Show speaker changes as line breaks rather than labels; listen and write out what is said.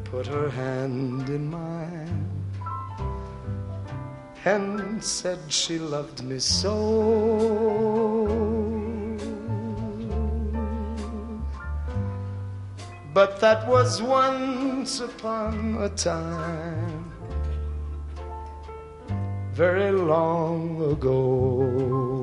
put her hand in mine and said she loved me so. But that was once upon a time, very long ago.